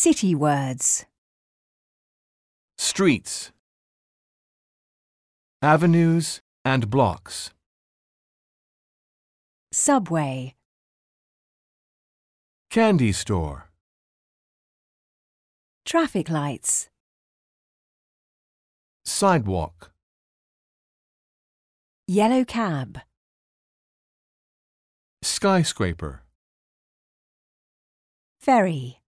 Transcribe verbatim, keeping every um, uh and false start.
City words. Streets, avenues and blocks. Subway. Candy store. Traffic lights. Sidewalk. Yellow cab. Skyscraper. Ferry.